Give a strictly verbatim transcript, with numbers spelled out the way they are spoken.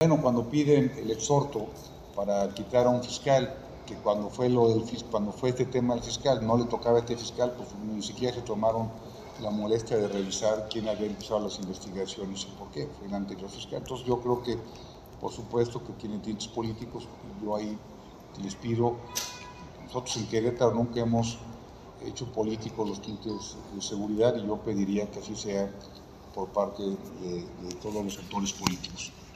Bueno, cuando piden el exhorto para quitar a un fiscal, que cuando fue, lo del, cuando fue este tema del fiscal, no le tocaba a este fiscal, pues ni siquiera se tomaron la molestia de revisar quién había empezado las investigaciones y por qué, fue el anterior fiscal. Entonces yo creo que, por supuesto, que tiene tintes políticos, yo ahí les pido, nosotros en Querétaro nunca hemos hecho políticos los tintes de seguridad y yo pediría que así sea por parte de, de todos los actores políticos.